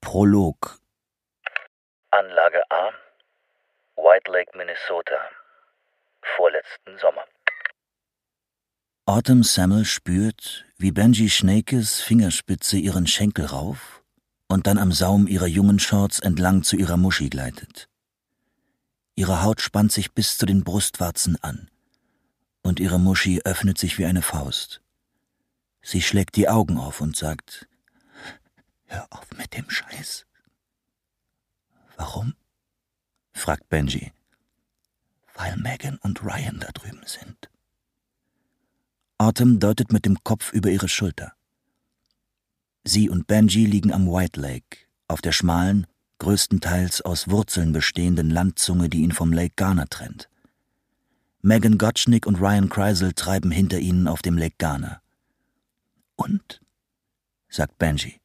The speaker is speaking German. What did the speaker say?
Prolog. Anlage A, White Lake, Minnesota. Vorletzten Sommer. Autumn Samuel spürt, wie Benji Schneekes Fingerspitze ihren Schenkel rauf und dann am Saum ihrer jungen Shorts entlang zu ihrer Muschi gleitet. Ihre Haut spannt sich bis zu den Brustwarzen an und ihre Muschi öffnet sich wie eine Faust. Sie schlägt die Augen auf und sagt: »Hör auf mit dem Scheiß.« »Warum?« fragt Benji. »Weil Megan und Ryan da drüben sind.« Autumn deutet mit dem Kopf über ihre Schulter. Sie und Benji liegen am White Lake, auf der schmalen, größtenteils aus Wurzeln bestehenden Landzunge, die ihn vom Lake Garner trennt. Megan Gottschnick und Ryan Kreisel treiben hinter ihnen auf dem Lake Garner. »Und?«, sagt Benji.